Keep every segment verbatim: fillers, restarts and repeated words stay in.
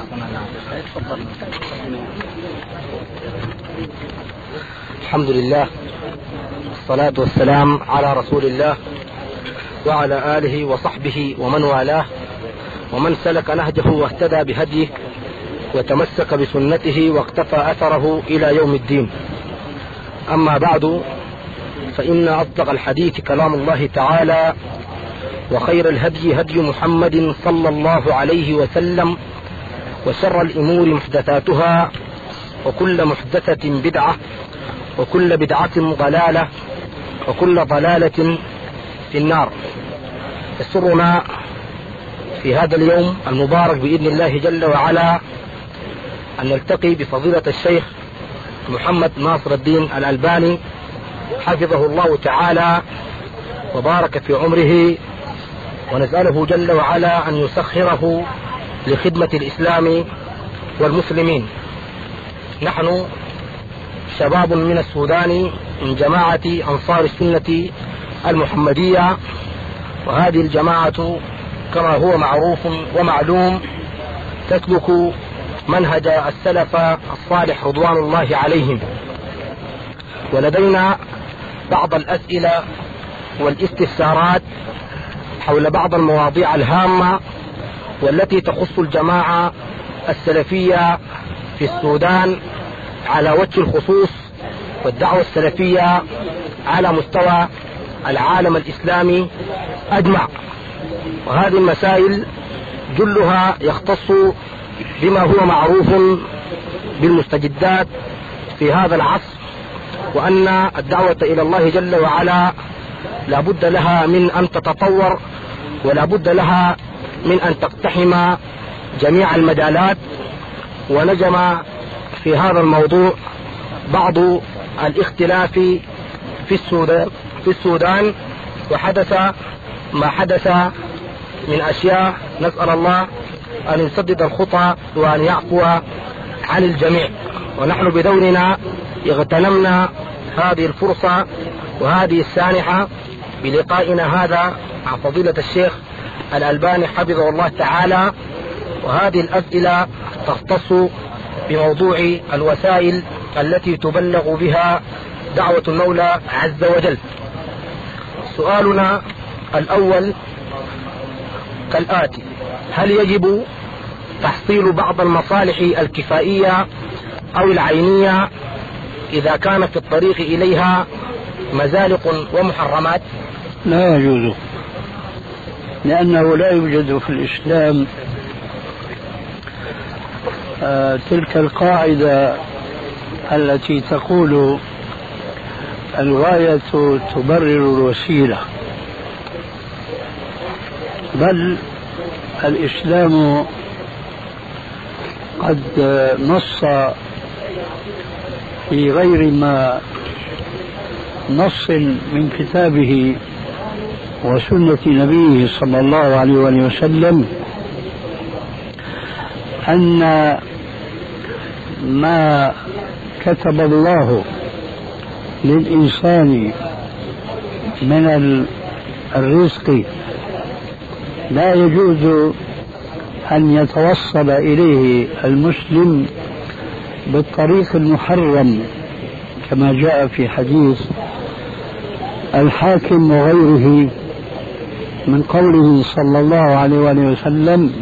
الحمد لله والصلاة والسلام على رسول الله وعلى آله وصحبه ومن والاه ومن سلك نهجه واهتدى بهديه وتمسك بسنته واقتفى أثره إلى يوم الدين. أما بعد، فإن أصدق الحديث كلام الله تعالى، وخير الهدي هدي محمد صلى الله عليه وسلم، وشر الأمور محدثاتها، وكل محدثة بدعة، وكل بدعة ضلالة، وكل ضلالة في النار. يسرنا في هذا اليوم المبارك بإذن الله جل وعلا أن نلتقي بفضيلة الشيخ محمد ناصر الدين الألباني حفظه الله تعالى وبارك في عمره، ونسأله جل وعلا أن يسخره لخدمة الإسلام والمسلمين. نحن شباب من السودان من جماعة أنصار السنة المحمدية، وهذه الجماعة كما هو معروف ومعلوم تسلك منهج السلف الصالح رضوان الله عليهم. ولدينا بعض الأسئلة والاستفسارات حول بعض المواضيع الهامة والتي تخص الجماعة السلفية في السودان على وجه الخصوص، والدعوة السلفية على مستوى العالم الإسلامي أجمع. وهذه المسائل جلها يختص بما هو معروف بالمستجدات في هذا العصر، وأن الدعوة إلى الله جل وعلا لا بد لها من أن تتطور، ولا بد لها من أن تقتحم جميع المجالات. ونجم في هذا الموضوع بعض الاختلاف في السودان في السودان وحدث ما حدث من أشياء. نسأل الله أن يسدد الخطى وأن يعفو عن الجميع. ونحن بدورنا اغتنمنا هذه الفرصة وهذه السانحة بلقائنا هذا مع فضيلة الشيخ الألباني حفظه الله تعالى، وهذه الأسئلة تختص بموضوع الوسائل التي تبلغ بها دعوة المولى عز وجل. سؤالنا الأول كالآتي: هل يجب تحصيل بعض المصالح الكفائية أو العينية إذا كان في الطريق إليها مزالق ومحرمات؟ لا يجوز، لأنه لا يوجد في الإسلام آه تلك القاعدة التي تقول الغاية تبرر الوسيلة، بل الإسلام قد نص في غير ما نص من كتابه وسنة نبيه صلى الله عليه وسلم أن ما كتب الله للإنسان من الرزق لا يجوز أن يتوصل إليه المسلم بالطريق المحرم، كما جاء في حديث الحاكم وغيره من قوله صلى الله عليه وسلم: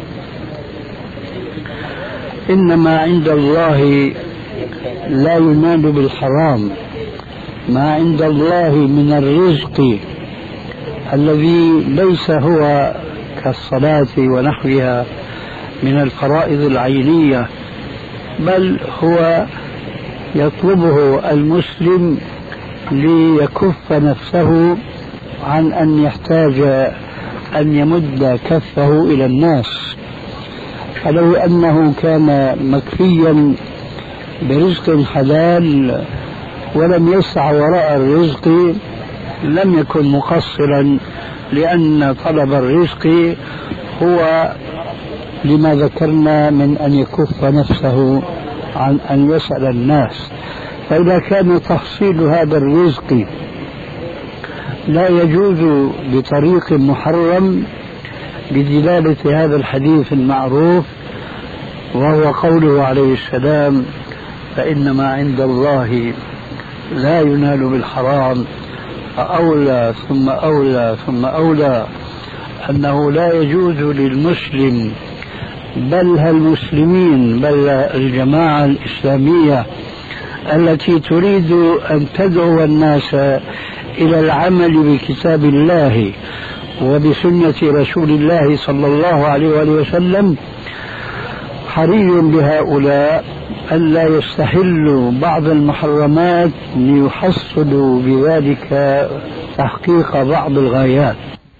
إنما عند الله لا ينال بالحرام، ما عند الله من الرزق الذي ليس هو كالصلاة ونحوها من الفرائض العينية، بل هو يطلبه المسلم ليكف نفسه عن أن يحتاج أن يمد كفه إلى الناس. فلو أنه كان مكفيا برزق حلال ولم يسع وراء الرزق لم يكن مقصرا، لأن طلب الرزق هو لما ذكرنا من أن يكف نفسه عن أن يسأل الناس. فإذا كان تحصيل هذا الرزق لا يجوز بطريق محرم بدلالة هذا الحديث المعروف، وهو قوله عليه السلام: فإنما عند الله لا ينال بالحرام، أولى ثم أولى ثم أولى أنه لا يجوز للمسلم بل المسلمين بل الجماعة الإسلامية التي تريد أن تدعو الناس إلى العمل بكتاب الله وبسنة رسول الله صلى الله عليه وآله وسلم، حري بهؤلاء ألا يستحلوا بعض المحرمات ليحصلوا بذلك تحقيق بعض الغايات،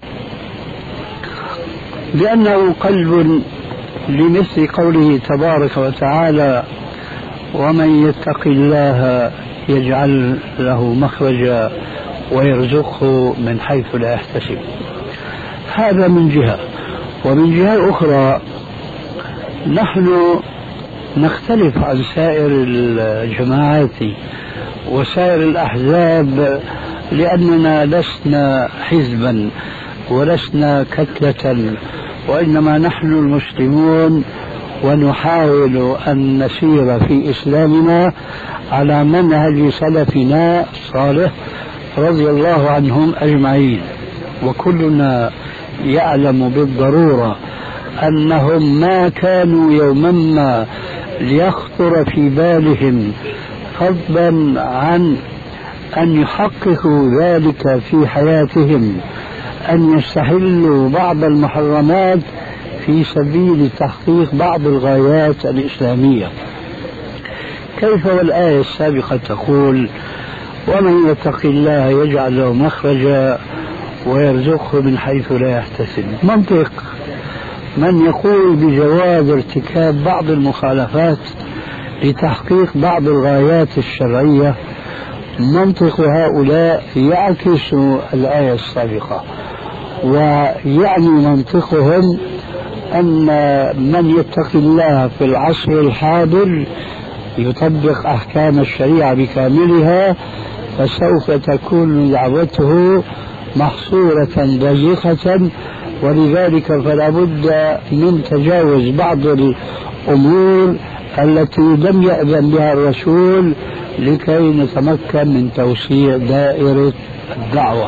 لأنه قلب لمثل قوله تبارك وتعالى: ومن يتق الله يجعل له مخرجا ويرزقه من حيث لا يحتسب. هذا من جهة. ومن جهة أخرى نحن نختلف عن سائر الجماعات وسائر الأحزاب، لأننا لسنا حزبا ولسنا كتلة، وإنما نحن المسلمون ونحاول أن نسير في إسلامنا على منهج سلفنا الصالح رضي الله عنهم أجمعين. وكلنا يعلم بالضرورة أنهم ما كانوا يوما ما ليخطر في بالهم فضلا عن أن يحققوا ذلك في حياتهم أن يستحلوا بعض المحرمات في سبيل تحقيق بعض الغايات الإسلامية. كيف والآية السابقة تقول: ومن يتق الله يجعل له مخرجا ويرزقه من حيث لا يحتسب. منطق من يقول بجواز ارتكاب بعض المخالفات لتحقيق بعض الغايات الشرعية، منطق هؤلاء يعكس الآية السابقة، ويعني منطقهم أن من يتق الله في العصر الحاضر يطبق أحكام الشريعة بكاملها، فسوف تكون دعوته محصورة ضيقة، ولذلك فلا بد من تجاوز بعض الأمور التي لم يأذن بها الرسول لكي نتمكن من توسيع دائرة الدعوة.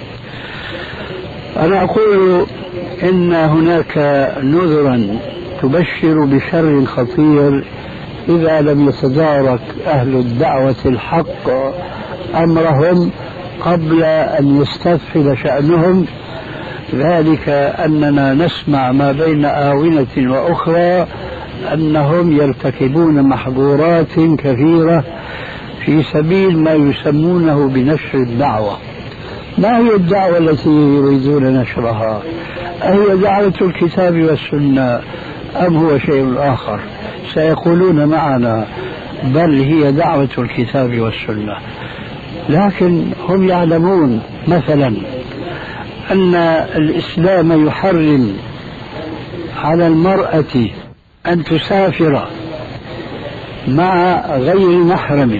أنا أقول إن هناك نذرا تبشر بشر خطير إذا لم يتدارك أهل الدعوة الحق أمرهم قبل أن يستفحل شأنهم، ذلك أننا نسمع ما بين آونة وأخرى أنهم يرتكبون محظورات كثيرة في سبيل ما يسمونه بنشر الدعوة. ما هي الدعوة التي يريدون نشرها؟ أهي دعوة الكتاب والسنة أم هو شيء آخر؟ سيقولون معنا: بل هي دعوة الكتاب والسنة. لكن هم يعلمون مثلا أن الإسلام يحرم على المرأة أن تسافر مع غير محرم،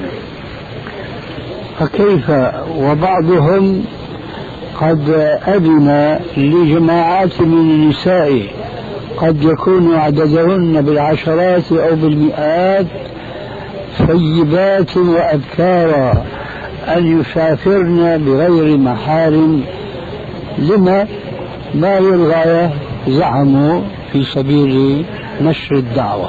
فكيف وبعضهم قد أذن لجماعات من النساء قد يكون عددهن بالعشرات أو بالمئات ثيبات وأبكارا أن يسافرن بغير محارم. لما؟ ما هي الغاية؟ زعموا في سبيل نشر الدعوة.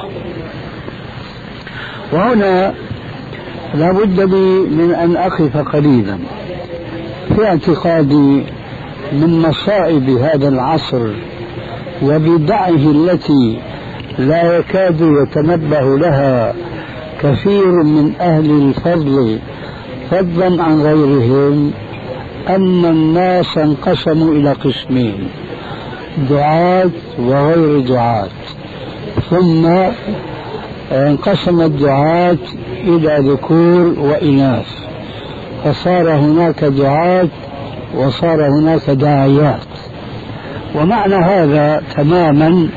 وهنا لا بد لي من أن أقف قليلا في اعتقادي من مصائب هذا العصر وبدعه التي لا يكاد يتنبه لها كثير من أهل الفضل فضلا عن غيرهم، أن الناس انقسموا إلى قسمين: دعاة وغير دعاة. ثم انقسم الدعاة إلى ذكور وإناث، فصار هناك دعاة وصار هناك داعيات. ومعنى هذا تماما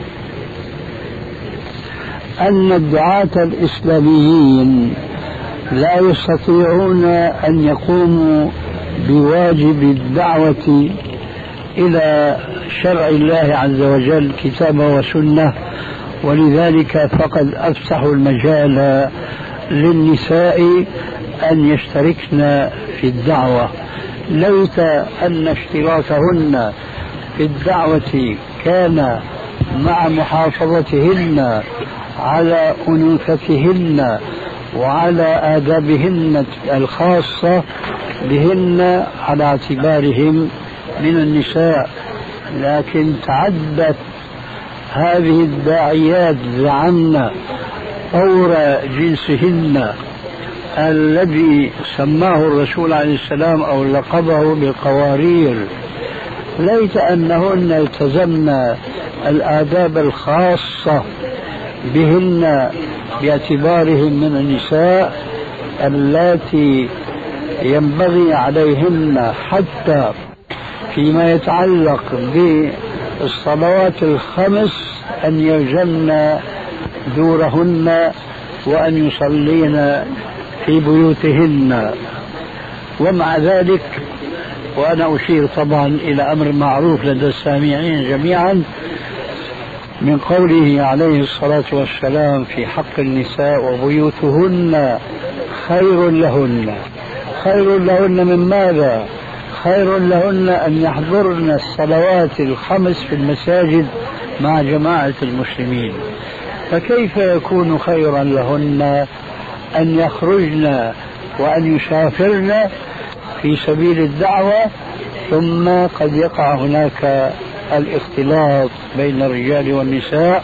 أن الدعاة الإسلاميين لا يستطيعون أن يقوموا بواجب الدعوة إلى شرع الله عز وجل كتابه وسنة ولذلك فقد أفسحوا المجال للنساء أن يشتركن في الدعوة. ليت أن اشتراكهن في الدعوة كان مع محافظتهن على أنوثتهن وعلى آدابهن الخاصة بهن على اعتبارهم من النساء، لكن تعدت هذه الداعيات زعمن طور جنسهن الذي سماه الرسول عليه السلام أو لقبه بالقوارير. ليت أنهن التزمن الآداب الخاصة بهن باعتبارهم من النساء اللاتي ينبغي عليهن حتى فيما يتعلق بالصلوات الخمس أن يلزمن دورهن وأن يصلين في بيوتهن. ومع ذلك وأنا أشير طبعا إلى أمر معروف لدى السامعين جميعا من قوله عليه الصلاة والسلام في حق النساء وبيوتهن خير لهن. خير لهن من ماذا؟ خير لهن أن يحضرن الصلوات الخمس في المساجد مع جماعة المسلمين. فكيف يكون خيرا لهن أن يخرجن وأن يسافرن في سبيل الدعوة ثم قد يقع هناك الاختلاط بين الرجال والنساء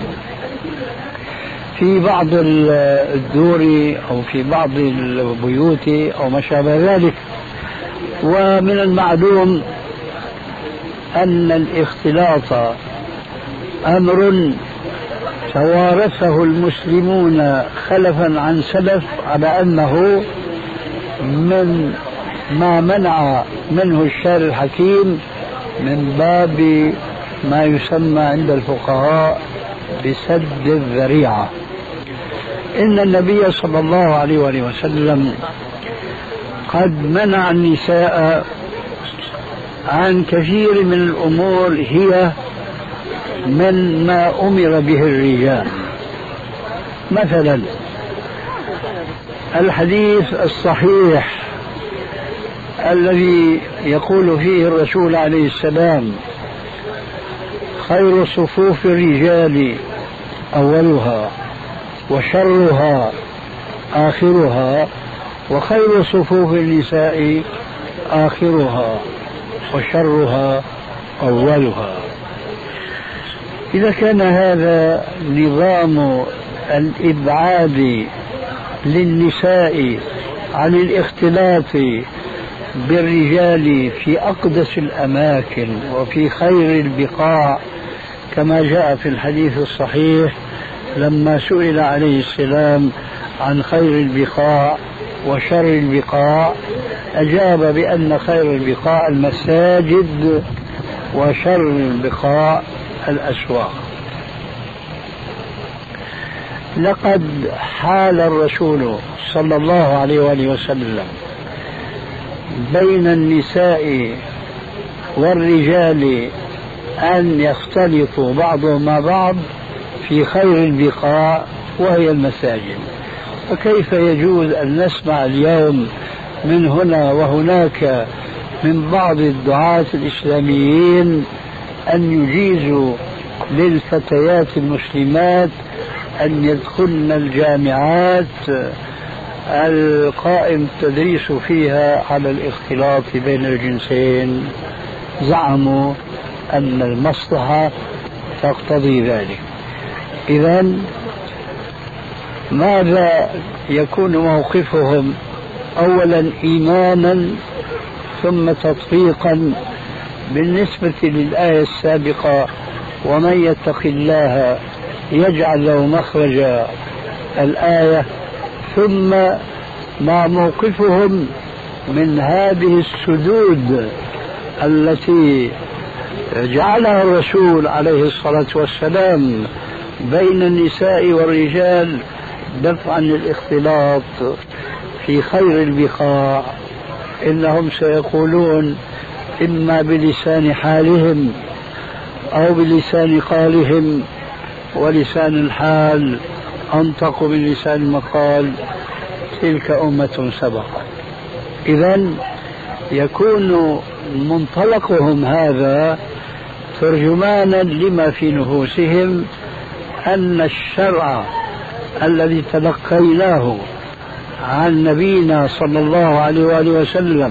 في بعض الدور أو في بعض البيوت أو ما شابه ذلك. ومن المعلوم أن الاختلاط أمر توارثه المسلمون خلفا عن سلف على أنه من ما منع منه الشارع الحكيم من باب ما يسمى عند الفقهاء بسد الذريعة. إن النبي صلى الله عليه وآله وسلم قد منع النساء عن كثير من الأمور هي من ما أمر به الرجال. مثلا الحديث الصحيح الذي يقول فيه الرسول عليه السلام خير صفوف الرجال أولها وشرها آخرها وخير صفوف النساء آخرها وشرها أولها. إذا كان هذا نظام الإبعاد للنساء عن الاختلاط بالرجال في أقدس الأماكن وفي خير البقاع كما جاء في الحديث الصحيح لما سئل عليه السلام عن خير البقاع وشر البقاع أجاب بأن خير البقاع المساجد وشر البقاع الأسواق. لقد حال الرسول صلى الله عليه وآله وسلم بين النساء والرجال أن يختلطوا بعضهم مع بعض في خير البقاع وهي المساجد. فكيف يجوز أن نسمع اليوم من هنا وهناك من بعض الدعاة الإسلاميين أن يجيزوا للفتيات المسلمات أن يدخلن الجامعات القائم التدريس فيها على الاختلاط بين الجنسين؟ زعموا أن المصلحة تقتضي ذلك. إذن ماذا يكون موقفهم؟ أولا إيمانا ثم تطبيقا بالنسبة للآية السابقة ومن يتق الله يجعل له مخرجا الآية، ثم مع موقفهم من هذه السدود التي جعلها الرسول عليه الصلاة والسلام بين النساء والرجال دفعا للاختلاط في خير البقاع. إنهم سيقولون إما بلسان حالهم أو بلسان قالهم ولسان الحال أنطق من لسان المقال، تلك أمة سبقت. إذن يكون منطلقهم هذا ترجمانا لما في نفوسهم، أن الشرع الذي تلقيناه عن نبينا صلى الله عليه وآله وسلم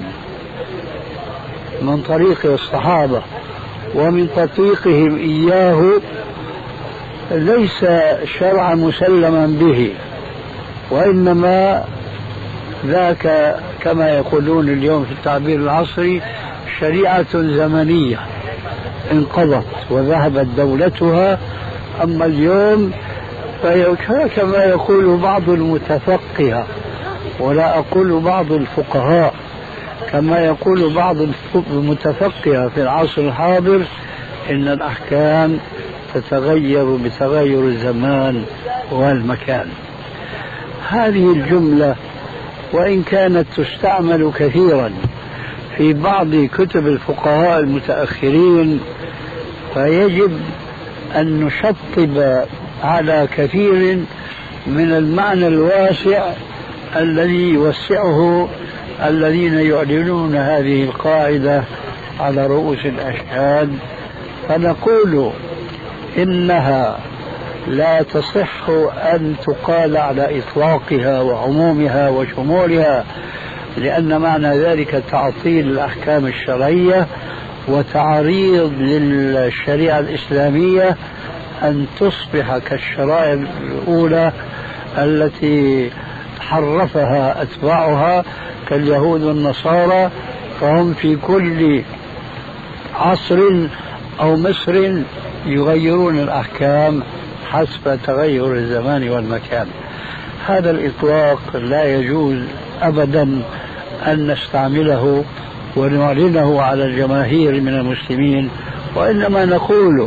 من طريق الصحابة ومن تطبيقهم إياه ليس شرعا مسلما به، وإنما ذاك كما يقولون اليوم في التعبير العصري شريعة زمنية انقضت وذهبت دولتها. أما اليوم كما يقول بعض المتفقهة، ولا أقول بعض الفقهاء، كما يقول بعض المتفقهة في العصر الحاضر، إن الأحكام تتغير بتغير الزمان والمكان. هذه الجملة وإن كانت تستعمل كثيرا في بعض كتب الفقهاء المتأخرين، فيجب أن نشطب على كثير من المعنى الواسع الذي يوسعه الذين يعلنون هذه القاعدة على رؤوس الأشهاد، فنقول إنها لا تصح أن تقال على إطلاقها وعمومها وشمولها، لأن معنى ذلك تعطيل الأحكام الشرعية وتعريض للشريعة الإسلامية أن تصبح كالشرائع الأولى التي حرفها أتباعها كاليهود والنصارى، فهم في كل عصر أو مصر يغيرون الأحكام حسب تغير الزمان والمكان. هذا الإطلاق لا يجوز أبدا أن نستعمله ونعلنه على الجماهير من المسلمين، وإنما نقول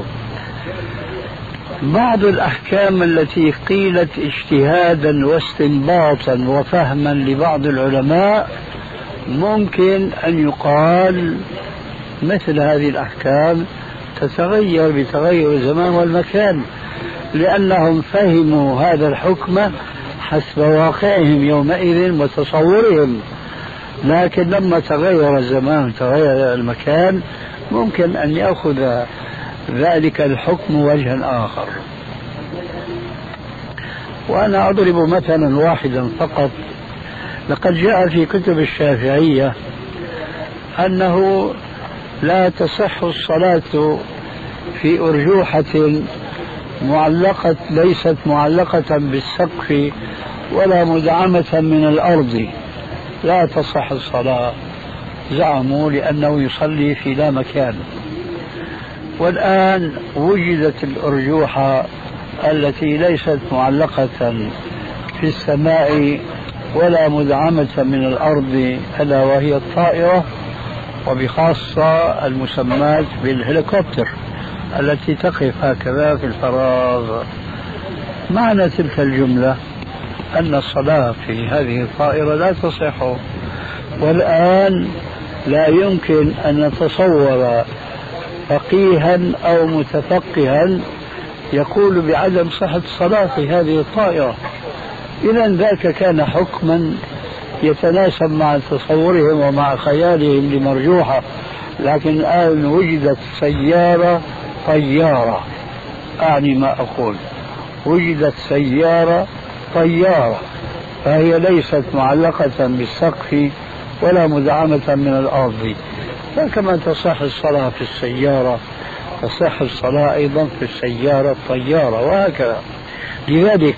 بعض الأحكام التي قيلت اجتهادا واستنباطا وفهما لبعض العلماء ممكن أن يقال مثل هذه الأحكام تتغير بتغير الزمان والمكان، لأنهم فهموا هذا الحكم حسب واقعهم يومئذ وتصورهم، لكن لما تغير الزمان وتغير المكان ممكن أن يأخذ ذلك الحكم وجها آخر. وأنا أضرب مثلا واحدا فقط. لقد جاء في كتب الشافعية أنه لا تصح الصلاة في أرجوحة معلقة ليست معلقة بالسقف ولا مدعمة من الأرض، لا تصح الصلاة، زعموا لأنه يصلي في لا مكان. والآن وجدت الأرجوحة التي ليست معلقة في السماء ولا مدعمة من الأرض، ألا وهي الطائرة، وبخاصة المسمات بالهليكوبتر التي تقف هكذا في الفراغ. معنى تلك الجملة أن الصلاة في هذه الطائرة لا تصح، والآن لا يمكن أن نتصور فقيها أو متفقها يقول بعدم صحة الصلاة في هذه الطائرة. إذا ذاك كان حكما يتناسب مع تصورهم ومع خيالهم لمرجوحة، لكن الآن وجدت سيارة طيارة، أعني ما أقول، وجدت سيارة طيارة فهي ليست معلقة بالسقف ولا مدعمة من الأرض، فكما تصح الصلاة في السيارة تصح الصلاة أيضا في السيارة الطيارة، وهكذا. لذلك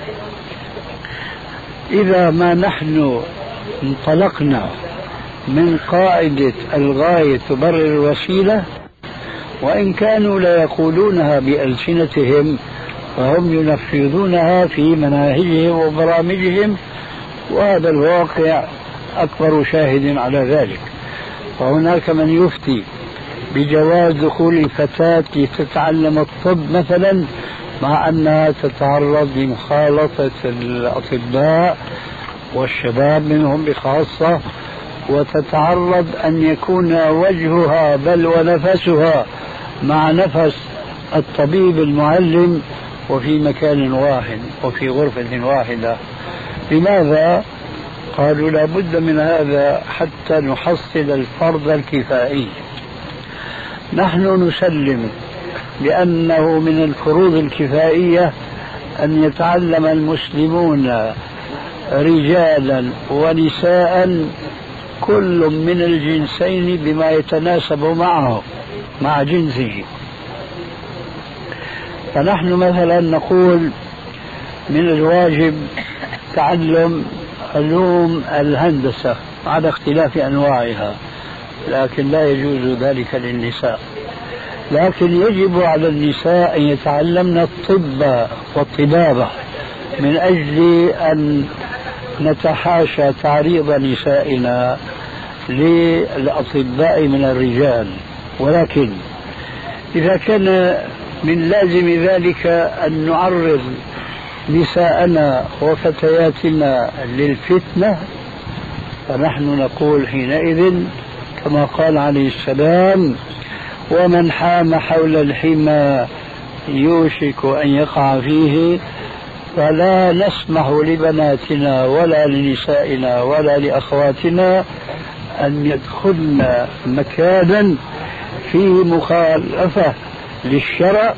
إذا ما نحن انطلقنا من قاعدة الغاية تبرر الوسيلة، وإن كانوا لا يقولونها بألسنتهم فهم ينفذونها في مناهجهم وبرامجهم، وهذا الواقع أكبر شاهد على ذلك. وهناك من يفتي بجواز دخول الفتاة لتتعلم الطب مثلا، مع أنها تتعرض لمخالطة الأطباء والشباب منهم بخاصة، وتتعرض أن يكون وجهها بل ونفسها مع نفس الطبيب المعلم، وفي مكان واحد وفي غرفة واحدة. لماذا؟ قالوا لا بد من هذا حتى نحصل الفرض الكفائي. نحن نسلم بأنه من الفروض الكفائية أن يتعلم المسلمون رجالا ونساء كل من الجنسين بما يتناسب معه مع جنسه. فنحن مثلا نقول من الواجب تعلم علوم الهندسة على اختلاف أنواعها، لكن لا يجوز ذلك للنساء. لكن يجب على النساء أن يتعلمن الطب والطبابة من أجل أن نتحاشى تعريض نسائنا للأطباء من الرجال. ولكن إذا كان من لازم ذلك أن نعرض نساءنا وفتياتنا للفتنة، فنحن نقول حينئذ كما قال عليه السلام: ومن حام حول الحمى يوشك أن يقع فيه، فلا نسمح لبناتنا ولا لنسائنا ولا لأخواتنا أن يدخلن مكانا فيه مخالفة للشرع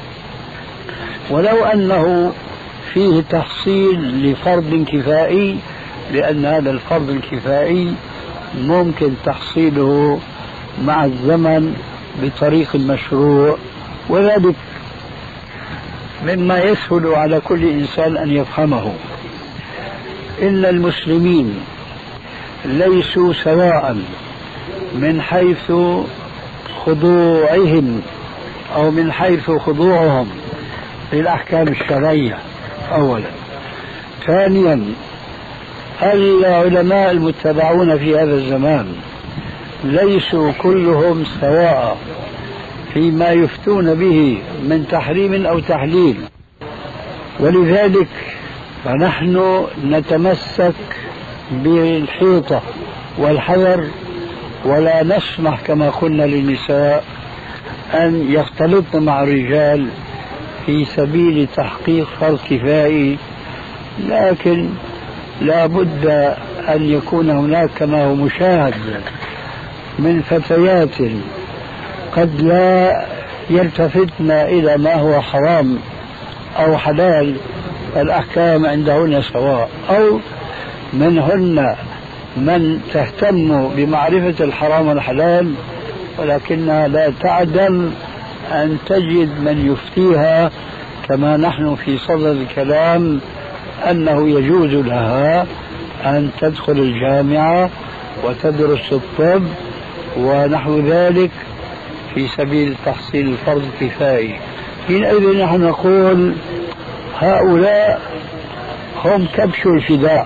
ولو أنه فيه تحصيل لفرض كفائي، لأن هذا الفرض الكفائي ممكن تحصيله مع الزمن بطريق مشروع، وذلك مما يسهل على كل إنسان أن يفهمه. إن المسلمين ليسوا سواء من حيث خضوعهم أو من حيث خضوعهم للأحكام الشرعية أولا. ثانيا، العلماء المتبعون في هذا الزمان ليسوا كلهم سواء فيما يفتون به من تحريم أو تحليل، ولذلك فنحن نتمسك بالحيطة والحذر، ولا نسمح كما قلنا للنساء أن يختلطن مع الرجال في سبيل تحقيق فرض كفائي. لكن لا بد أن يكون هناك كما هو مشاهد من فتيات قد لا يلتفتن إلى ما هو حرام أو حلال، الأحكام عندهن سواء، أو منهن من تهتم بمعرفة الحرام والحلال ولكنها لا تعدم أن تجد من يفتيها كما نحن في صدد الكلام أنه يجوز لها أن تدخل الجامعة وتدرس الطب ونحو ذلك في سبيل تحصيل الفرض الكفائي. حينئذ نحن نقول هؤلاء هم كبش الفداء،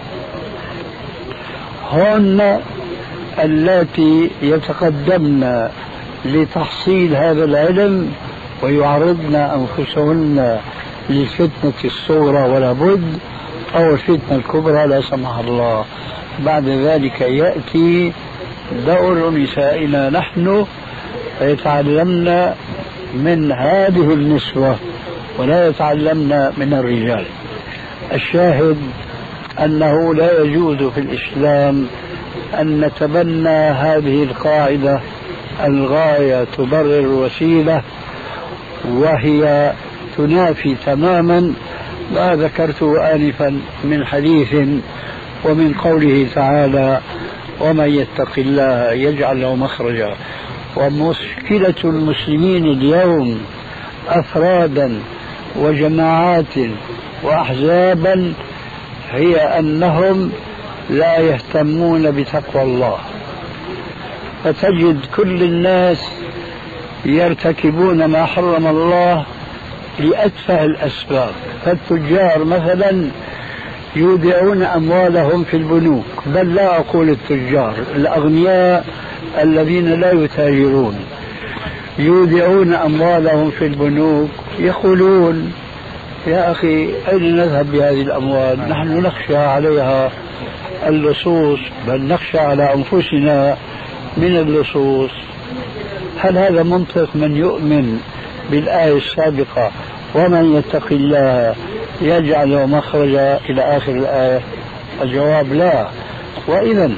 هن اللاتي يتقدمن لتحصيل هذا العلم ويعرضن أنفسهن للفتنة الصغرى ولا بد، أو الفتنة الكبرى لا سمح الله. بعد ذلك يأتي دور نسائنا نحن فيتعلمن من هذه النسوة ولا يتعلمن من الرجال. الشاهد أنه لا يجوز في الإسلام أن نتبنى هذه القاعدة: الغاية تبرر الوسيلة، وهي تنافي تماما ما ذكرته آنفا من حديث ومن قوله تعالى: ومن يتق الله يجعل له مخرجا. ومشكلة المسلمين اليوم أفرادا وجماعات وأحزابا هي أنهم لا يهتمون بتقوى الله، فتجد كل الناس يرتكبون ما حرم الله لأتفه الأسباب. فالتجار مثلا يودعون أموالهم في البنوك، بل لا أقول التجار، الأغنياء الذين لا يتاجرون يودعون أموالهم في البنوك، يقولون: يا أخي أين نذهب بهذه الأموال؟ نحن نخشى عليها اللصوص، بل نخشى على أنفسنا من اللصوص. هل هذا منطق من يؤمن بالآية السابقة: ومن يتق الله يجعل له مخرجا إلى آخر الآية. الجواب لا. وإذا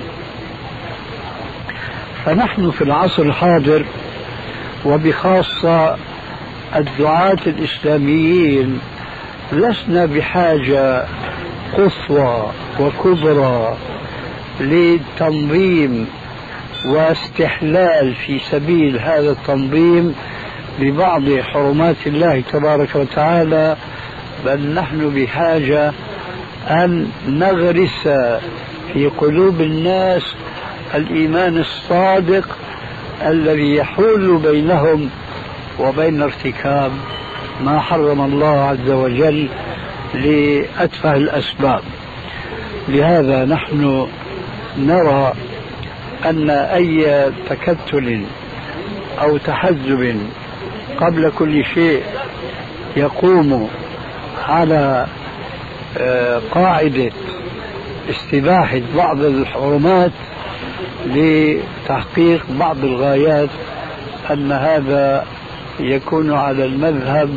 فنحن في العصر الحاضر وبخاصة الدعاة الإسلاميين لسنا بحاجة قصوى وكبرى لتنظيم واستحلال في سبيل هذا التنظيم لبعض حرمات الله تبارك وتعالى، بل نحن بحاجة أن نغرس في قلوب الناس الإيمان الصادق الذي يحول بينهم وبين ارتكاب ما حرم الله عز وجل لأتفه الأسباب. لهذا نحن نرى أن أي تكتل أو تحزب قبل كل شيء يقوم على قاعدة استباحة بعض الحرمات لتحقيق بعض الغايات، أن هذا يكون على المذهب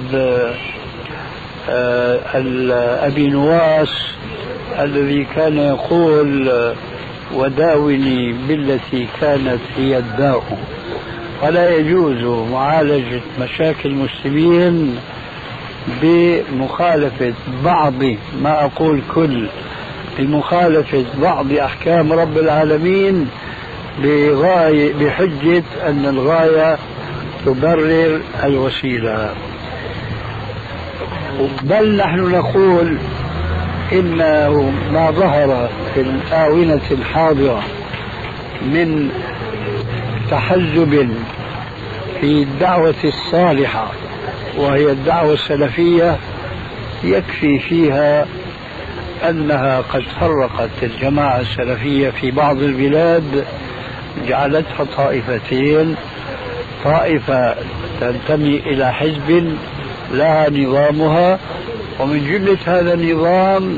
أبي نواس الذي كان يقول وداوني بالتي كانت هي الداء. ولا يجوز معالجة مشاكل المسلمين بمخالفة بعض، ما أقول كل، بمخالفة بعض أحكام رب العالمين بغاية بحجة أن الغاية تبرر الوسيلة. بل نحن نقول إنه ما ظهر في الآونة الحاضرة من تحزب في الدعوة الصالحة وهي الدعوة السلفية يكفي فيها أنها قد فرقت الجماعة السلفية في بعض البلاد، جعلتها طائفتين: طائفة تنتمي إلى حزب لها نظامها، ومن جملة هذا النظام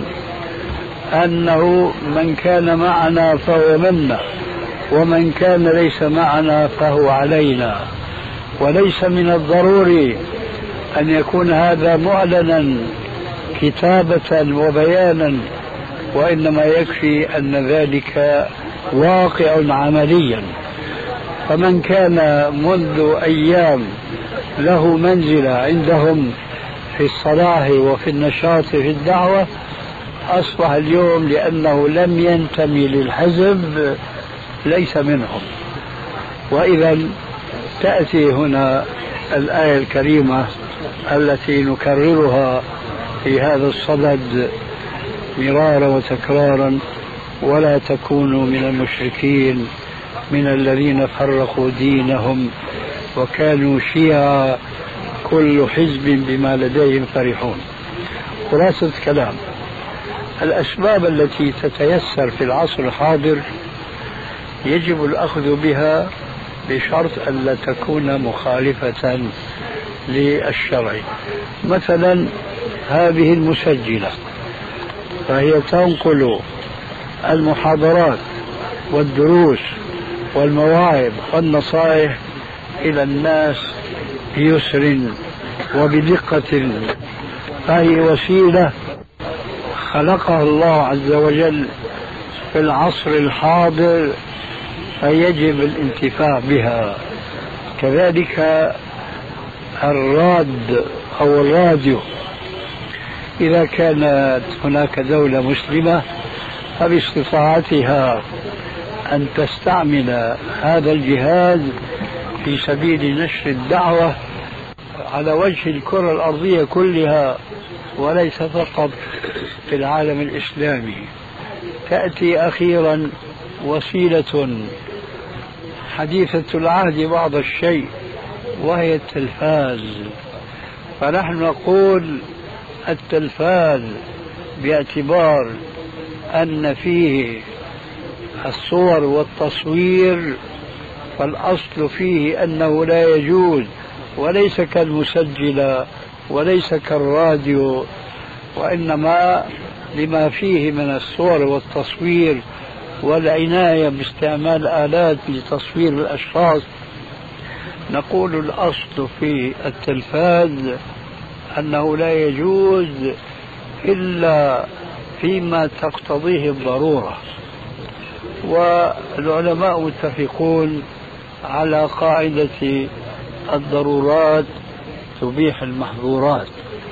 أنه من كان معنا فهو منا ومن كان ليس معنا فهو علينا. وليس من الضروري أن يكون هذا معلنا كتابة وبيانا، وإنما يكفي أن ذلك واقع عمليا. فمن كان منذ أيام له منزلة عندهم في الصلاح وفي النشاط في الدعوة أصبح اليوم لأنه لم ينتمي للحزب ليس منهم. وإذا تأتي هنا الآية الكريمة التي نكررها في هذا الصدد مرارا وتكرارا: ولا تكونوا من المشركين من الذين فرقوا دينهم وكانوا شيعا كل حزب بما لديهم فرحون. خلاصة كلام: الأسباب التي تتيسر في العصر الحاضر يجب الأخذ بها بشرط أن لا تكون مخالفة للشرع. مثلا هذه المسجلة فهي تنقل المحاضرات والدروس والمواعظ والنصائح إلى الناس بيسر وبدقة، فهي وسيلة خلقها الله عز وجل في العصر الحاضر فيجب الانتفاع بها. كذلك الراد أو الراديو، إذا كانت هناك دولة مسلمة فباستطاعتها أن تستعمل هذا الجهاز في سبيل نشر الدعوة على وجه الكرة الأرضية كلها وليس فقط في العالم الإسلامي. تأتي أخيرا وسيلة حديثة العهد بعض الشيء وهي التلفاز. فنحن نقول التلفاز باعتبار أن فيه الصور والتصوير فالأصل فيه أنه لا يجوز، وليس كالمسجلة وليس كالراديو، وإنما لما فيه من الصور والتصوير والعناية باستعمال آلات لتصوير الأشخاص. نقول الأصل في التلفاز أنه لا يجوز إلا فيما تقتضيه الضرورة، والعلماء متفقون على قاعدة الضرورات تبيح المحظورات،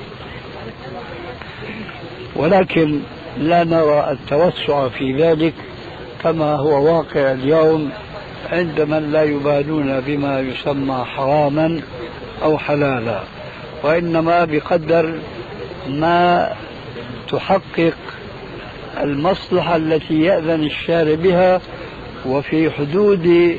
ولكن لا نرى التوسع في ذلك كما هو واقع اليوم عند من لا يبالون بما يسمى حراما أو حلالا، وإنما بقدر ما تحقق المصلحة التي يأذن الشارع بها وفي حدود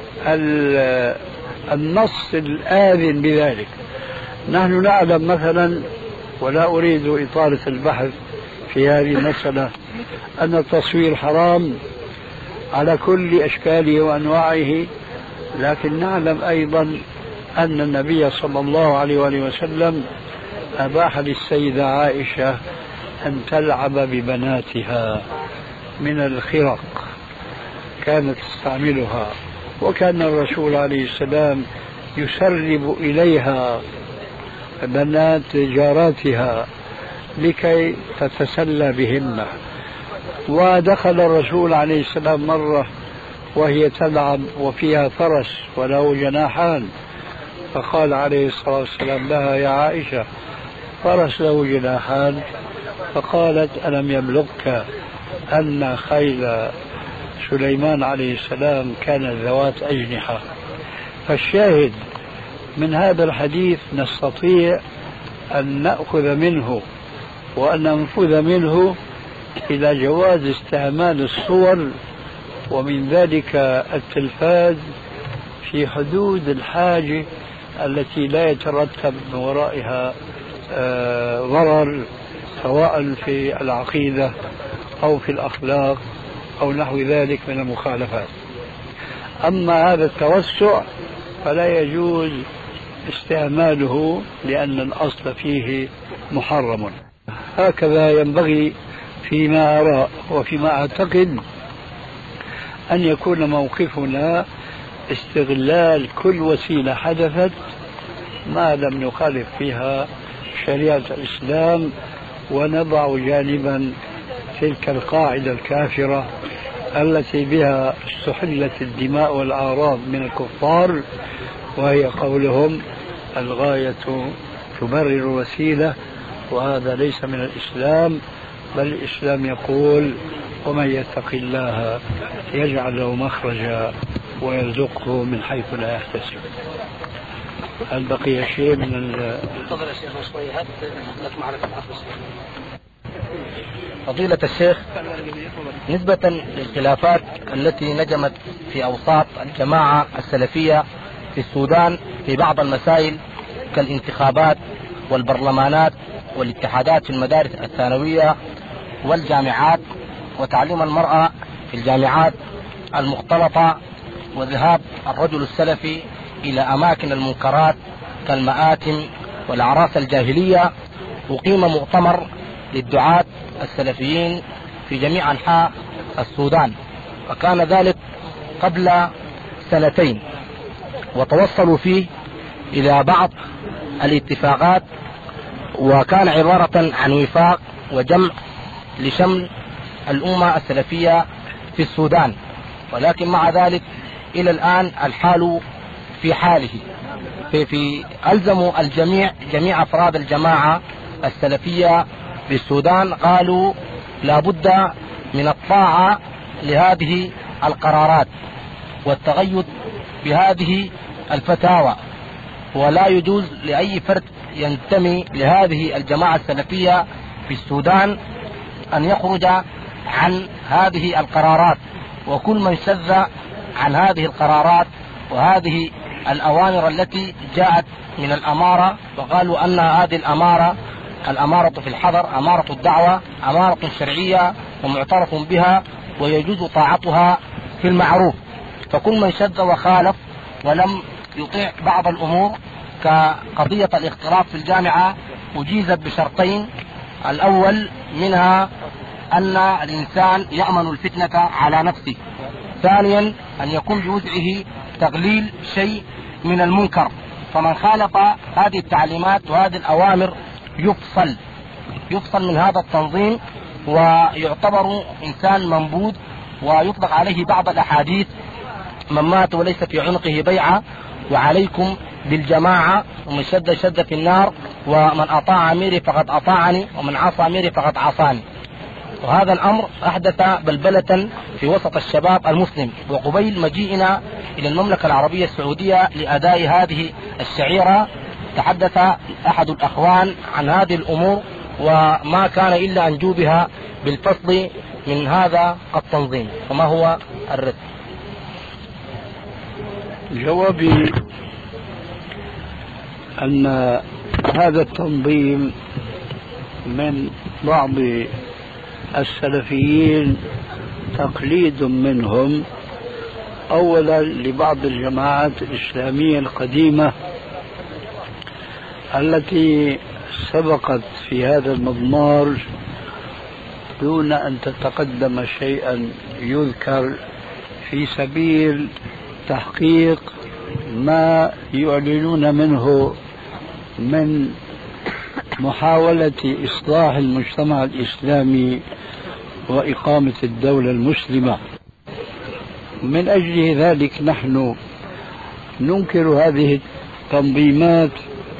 النص الآذن بذلك. نحن نعلم مثلا، ولا أريد إطالة البحث في هذه المسألة، أن التصوير حرام على كل أشكاله وأنواعه، لكن نعلم أيضا أن النبي صلى الله عليه وآله وسلم أباح للسيدة عائشة أن تلعب ببناتها من الخرق كانت تستعملها، وكان الرسول عليه السلام يسرب إليها بنات جاراتها لكي تتسلى بهن. ودخل الرسول عليه السلام مرة وهي تلعب وفيها فرس وله جناحان، فقال عليه الصلاة والسلام لها: يا عائشة، فرس له جناحان؟ فقالت: ألم يبلغك أن خيل سليمان عليه السلام كانت ذوات أجنحة؟ فالشاهد من هذا الحديث نستطيع أن نأخذ منه وأن ننفذ منه إلى جواز استعمال الصور ومن ذلك التلفاز في حدود الحاجة التي لا يترتب من ورائها آه ضرر، سواء في العقيدة أو في الأخلاق أو نحو ذلك من المخالفات. أما هذا التوسع فلا يجوز استعماله لأن الأصل فيه محرم. هكذا ينبغي فيما أرى وفيما أعتقد أن يكون موقفنا استغلال كل وسيلة حدثت ما لم نخالف فيها شريعة الإسلام، ونضع جانبا تلك القاعدة الكافرة التي بها استحلت الدماء والأعراض من الكفار، وهي قولهم: الغاية تبرر الوسيلة، وهذا ليس من الإسلام، بل الإسلام يقول: ومن يتق الله يجعل له مخرجا ويرزقه من حيث لا يحتسب. هل بقي شيء من ال... تفضل يا شيخ شوي، هات لك معرفة العصر. فضيلة الشيخ، نسبة للخلافات التي نجمت في أوساط الجماعة السلفية في السودان في بعض المسائل كالانتخابات والبرلمانات والاتحادات في المدارس الثانوية والجامعات وتعليم المرأة في الجامعات المختلطة وذهاب الرجل السلفي إلى أماكن المنكرات كالمآتم والأعراس الجاهلية، أقيم مؤتمر للدعاة السلفيين في جميع أنحاء السودان، وكان ذلك قبل سنتين، وتوصلوا فيه إلى بعض الاتفاقات، وكان عبارة عن وفاق وجمع لشمل الأمة السلفية في السودان. ولكن مع ذلك إلى الآن الحال في حاله، في, في ألزموا الجميع جميع أفراد الجماعة السلفية في السودان، قالوا لا بد من الطاعة لهذه القرارات والتغيد بهذه الفتاوى، ولا يجوز لأي فرد ينتمي لهذه الجماعة السلفية في السودان أن يخرج عن هذه القرارات، وكل من شذ عن هذه القرارات وهذه الأوامر التي جاءت من الأمارة، وقالوا أن هذه الأمارة الأمارة في الحضر أمارة الدعوة، أمارة شرعية ومعترف بها ويجوز طاعتها في المعروف، فكل من شذ وخالف ولم يطيع بعض الأمور كقضية الاختلاط في الجامعة أجيزت بشرطين: الأول منها أن الإنسان يأمن الفتنة على نفسه، ثانيا أن يكون بوسعه تقليل شيء من المنكر، فمن خالف هذه التعليمات وهذه الأوامر يفصل يفصل من هذا التنظيم ويعتبر إنسان منبوذ، ويطلق عليه بعض الأحاديث: من مات وليس في عنقه بيعة، وعليكم بالجماعة، ومن شد شد في النار، ومن أطاع أميري فقد أطاعني، ومن عصى أميري فقد عصاني. وهذا الأمر أحدث بلبلة في وسط الشباب المسلم. وقبيل مجيئنا إلى المملكة العربية السعودية لأداء هذه الشعيرة تحدث أحد الأخوان عن هذه الأمور، وما كان إلا أن جوبها بالفصل من هذا التنظيم. وما هو الرد؟ جوابي أن هذا التنظيم من بعض السلفيين تقليد منهم، أولا لبعض الجماعات الإسلامية القديمة التي سبقت في هذا المضمار دون أن تتقدم شيئا يذكر في سبيل تحقيق ما يعلنون منه من محاولة إصلاح المجتمع الإسلامي وإقامة الدولة المسلمة. من أجل ذلك نحن ننكر هذه التنظيمات،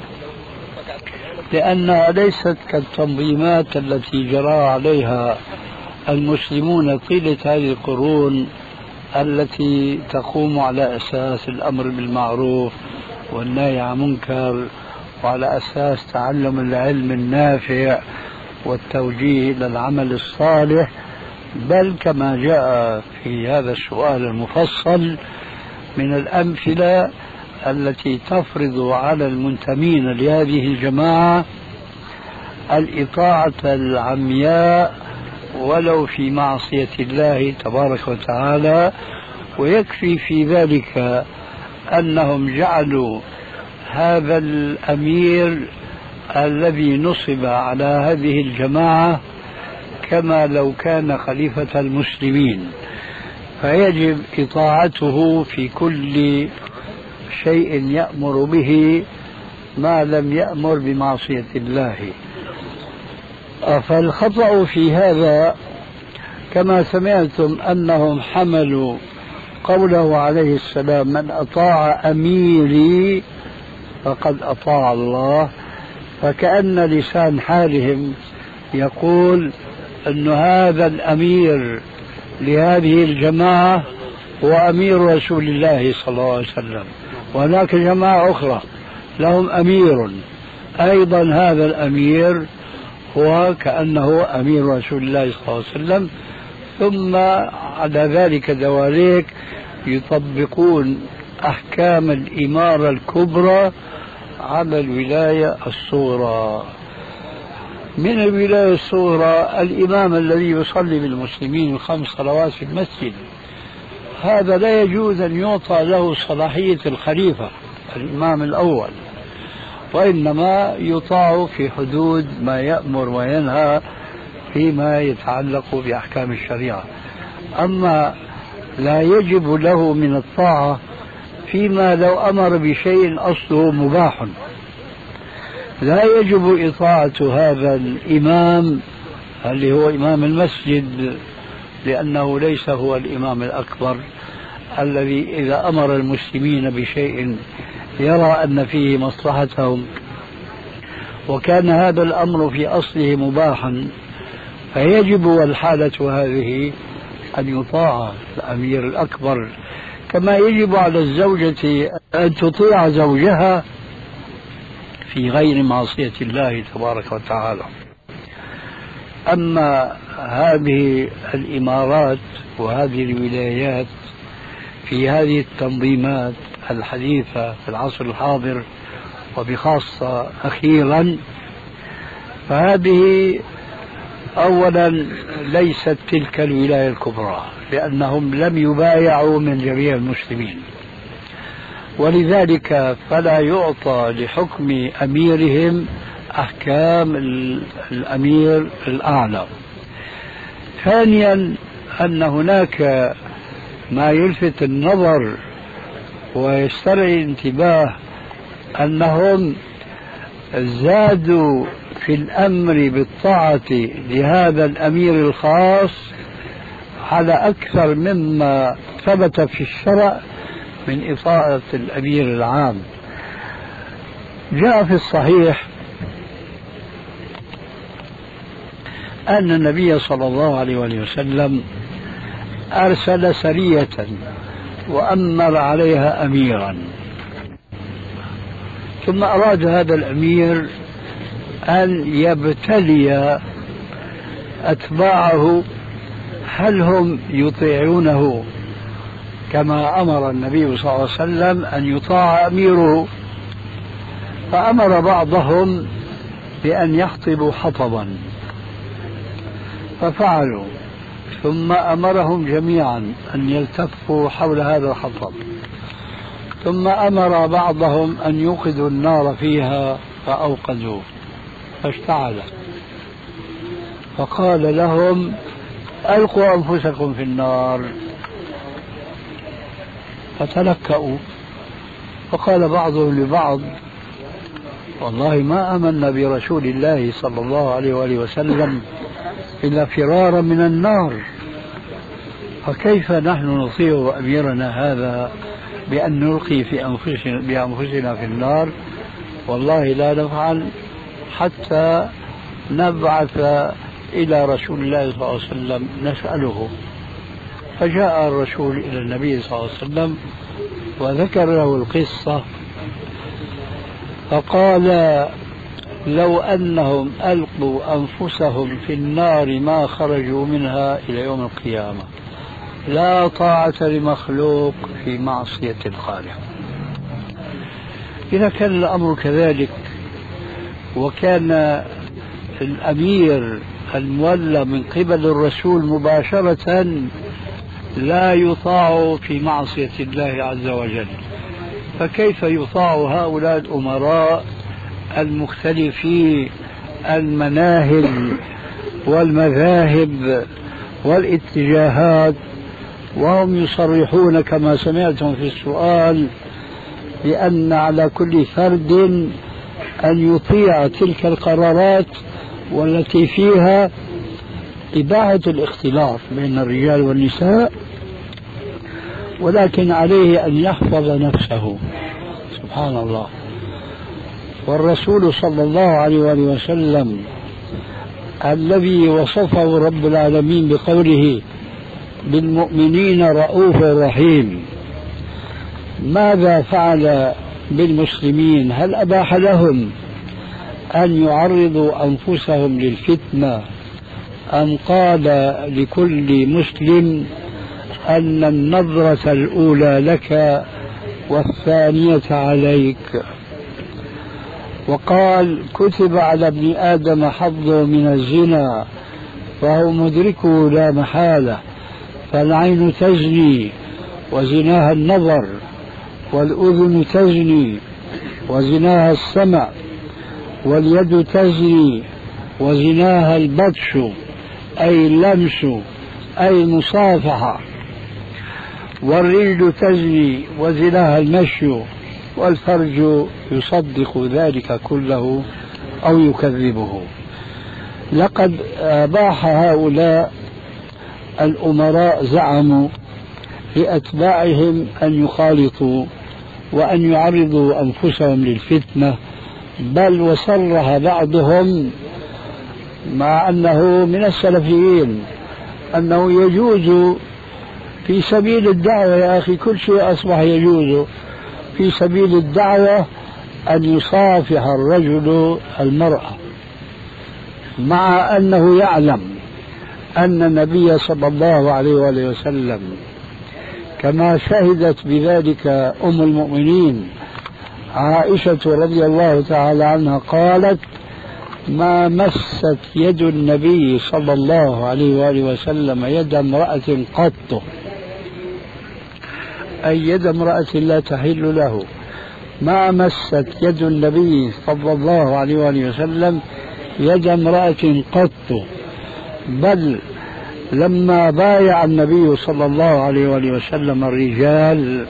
لأنها ليست كالتنظيمات التي جرى عليها المسلمون طيلة هذه القرون، التي تقوم على أساس الأمر بالمعروف والنهي عن المنكر، وعلى أساس تعلم العلم النافع والتوجيه إلى العمل الصالح، بل كما جاء في هذا السؤال المفصل من الأمثلة التي تفرض على المنتمين لهذه الجماعة الإطاعة العمياء ولو في معصية الله تبارك وتعالى. ويكفي في ذلك أنهم جعلوا هذا الأمير الذي نصب على هذه الجماعة كما لو كان خليفة المسلمين، فيجب إطاعته في كل شيء يأمر به ما لم يأمر بمعصية الله. فالخطأ في هذا كما سمعتم أنهم حملوا قوله عليه السلام: من أطاع أميري فقد أطاع الله، فكأن لسان حالهم يقول أن هذا الأمير لهذه الجماعة هو أمير رسول الله صلى الله عليه وسلم، وهناك جماعة أخرى لهم أمير أيضا، هذا الأمير هو كأنه أمير رسول الله صلى الله عليه وسلم. ثم على ذلك دواليك يطبقون أحكام الإمارة الكبرى على الولاية الصغرى. من الولاية الصغرى الإمام الذي يصلي بالمسلمين الخمس صلوات في المسجد، هذا لا يجوز أن يعطى له صلاحية الخليفة الإمام الأول، وإنما يطاع في حدود ما يأمر وينهى فيما يتعلق بأحكام الشريعة. أما لا يجب له من الطاعة فيما لو أمر بشيء أصله مباح. لا يجب إطاعة هذا الإمام اللي هو إمام المسجد، لأنه ليس هو الإمام الأكبر الذي إذا أمر المسلمين بشيء يرى أن فيه مصلحتهم، وكان هذا الأمر في أصله مباحا، فيجب والحالة هذه أن يطاع الأمير الأكبر، كما يجب على الزوجة أن تطيع زوجها في غير معصية الله تبارك وتعالى. أما هذه الإمارات وهذه الولايات في هذه التنظيمات الحديثة في العصر الحاضر وبخاصة أخيرا، فهذه أولا ليست تلك الولاية الكبرى، لأنهم لم يبايعوا من جميع المسلمين، ولذلك فلا يعطى لحكم أميرهم أحكام الأمير الأعلى. ثانيا أن هناك ما يلفت النظر ويسترعي الانتباه، أنهم زادوا في الأمر بالطاعة لهذا الأمير الخاص على أكثر مما ثبت في الشرع من إطاعة الأمير العام. جاء في الصحيح أن النبي صلى الله عليه وسلم أرسل سرية وأمر عليها أميرا، ثم أراد هذا الأمير أن يبتلي أتباعه هل هم يطيعونه كما أمر النبي صلى الله عليه وسلم أن يطاع أميره. فأمر بعضهم بأن يحطبوا حطبا ففعلوا، ثم أمرهم جميعا أن يلتفوا حول هذا الحطب، ثم أمر بعضهم أن يوقدوا النار فيها فأوقدوا فاشتعلت، فقال لهم ألقوا أنفسكم في النار فتلكأوا. فقال بعضهم لبعض والله ما آمنا برسول الله صلى الله عليه وآله وسلم إلا فرارا من النار، فكيف نحن نطيع أميرنا هذا بأن نلقي في أنفسنا, بأنفسنا في النار؟ والله لا نفعل حتى نبعث إلى رسول الله صلى الله عليه وسلم نسأله. فجاء الرسول إلى النبي صلى الله عليه وسلم وذكر له القصة، فقال لو أنهم ألقوا أنفسهم في النار ما خرجوا منها إلى يوم القيامة، لا طاعة لمخلوق في معصية الخالق. إذا كان الأمر كذلك وكان الأمير المولى من قبل الرسول مباشرة لا يطاع في معصية الله عز وجل، فكيف يطاع هؤلاء الأمراء المختلفين المناهج والمذاهب والاتجاهات، وهم يصرحون كما سمعتم في السؤال بأن على كل فرد أن يطيع تلك القرارات والتي فيها إباحة الاختلاط بين الرجال والنساء، ولكن عليه أن يحفظ نفسه. سبحان الله. والرسول صلى الله عليه وسلم الذي وصفه رب العالمين بقوله بالمؤمنين رؤوف رحيم، ماذا فعل بالمسلمين؟ هل أباح لهم أن يعرضوا أنفسهم للفتنة أم قال لكل مسلم أن النظرة الأولى لك والثانية عليك؟ وقال كتب على ابن آدم حظه من الزنا فهو مدركه لا محالة، فالعين تزني وزناها النظر، والأذن تزني وزناها السمع، واليد تزني وزناها البطش أي اللمس أي المصافحة، والرجل تزني وزناها المشي، والفرج يصدق ذلك كله أو يكذبه. لقد أباح هؤلاء الأمراء زعموا لأتباعهم أن يخالطوا وأن يعرضوا أنفسهم للفتنة، بل وصرح بعضهم مع أنه من السلفيين أنه يجوز في سبيل الدعوة، يا أخي كل شيء أصبح يجوز في سبيل الدعوة أن يصافح الرجل المرأة، مع أنه يعلم أن النبي صلى الله عليه وآله وسلم كما شهدت بذلك أم المؤمنين عائشة رضي الله تعالى عنها قالت ما مست يد النبي صلى الله عليه وآله وسلم يد امرأة قط، أي يد امرأة لا تحل له. ما مست يد النبي صلى الله عليه وآله وسلم يد امرأة قط، بل لما بايع النبي صلى الله عليه وآله وسلم الرجال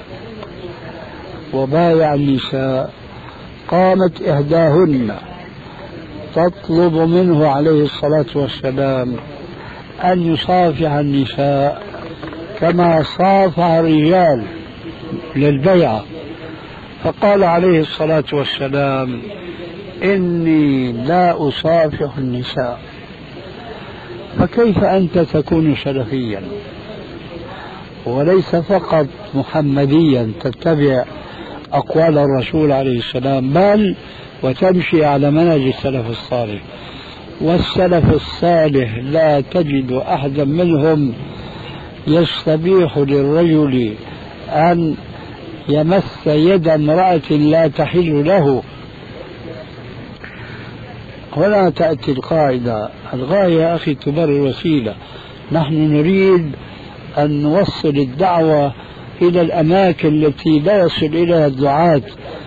وبايع النساء قامت إحداهن تطلب منه عليه الصلاة والسلام أن يصافح النساء كما صافح الرجال للبيعة، فقال عليه الصلاة والسلام: إني لا أصافح النساء. فكيف أنت تكون سلفيا وليس فقط محمديا تتبع أقوال الرسول عليه السلام، بل وتمشي على منهج السلف الصالح؟ والسلف الصالح لا تجد أحدا منهم يستبيح للرجل أن يمس يد امرأة لا تحل له. هنا تأتي القاعدة: الغاية يا أخي تبرر الوسيلة. نحن نريد أن نوصل الدعوة إلى الأماكن التي لا يصل إليها الدعاة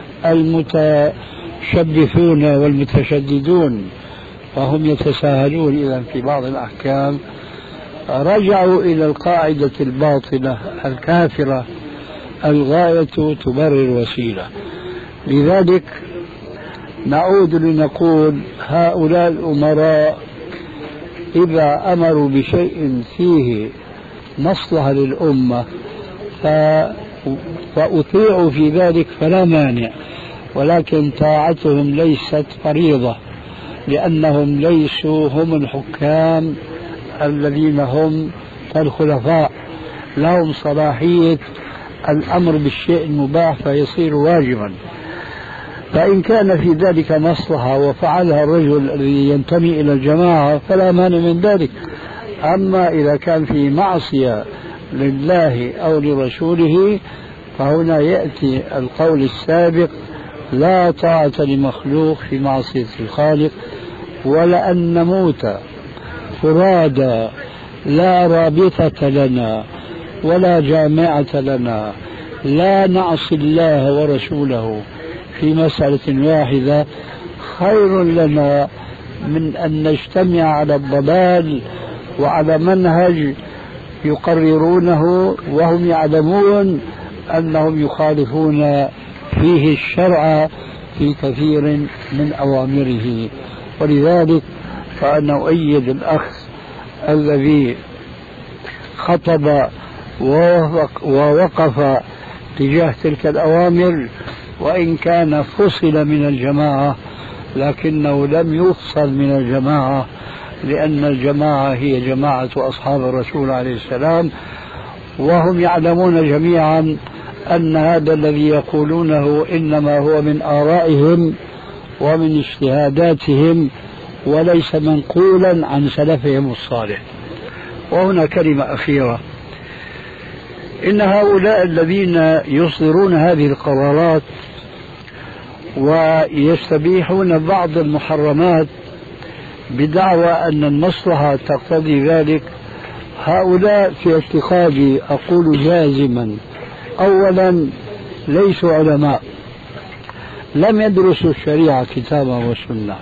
المتشبثون والمتشددون، فهم يتساهلون إذا في بعض الأحكام. رجعوا إلى القاعدة الباطلة الكافرة: الغاية تبرر الوسيلة. لذلك نعود لنقول: هؤلاء الأمراء إذا أمروا بشيء فيه مصلحة للأمة فأطيعوا في ذلك فلا مانع، ولكن طاعتهم ليست فريضة، لأنهم ليسوا هم الحكام الذين هم كالخلفاء، لهم صلاحية الأمر بالشيء المباح فيصير واجبا. فإن كان في ذلك مصلحة وفعلها الرجل الذي ينتمي إلى الجماعة فلا مانع من ذلك. أما إذا كان في معصية لله أو لرسوله فهنا يأتي القول السابق: لا طاعة لمخلوق في معصية الخالق. ولأن نموت فرادى لا رابطة لنا ولا جامعة لنا، لا نعصي الله ورسوله في مسألة واحدة، خير لنا من أن نجتمع على الضلال وعلى منهج يقررونه وهم يعلمون أنهم يخالفون فيه الشرع في كثير من أوامره. ولذلك فأنا أؤيد الأخ الذي خطب ووقف تجاه تلك الأوامر، وإن كان فصل من الجماعة لكنه لم يفصل من الجماعة، لأن الجماعة هي جماعة أصحاب الرسول عليه السلام، وهم يعلمون جميعا أن هذا الذي يقولونه إنما هو من آرائهم ومن اجتهاداتهم وليس منقولا عن سلفهم الصالح. وهنا كلمة أخيرة: إن هؤلاء الذين يصدرون هذه القرارات ويستبيحون بعض المحرمات بدعوى أن المصلحة تقتضي ذلك، هؤلاء في اعتقادي أقول جازما: أولا ليسوا علماء، لم يدرسوا الشريعة كتابا وسنة،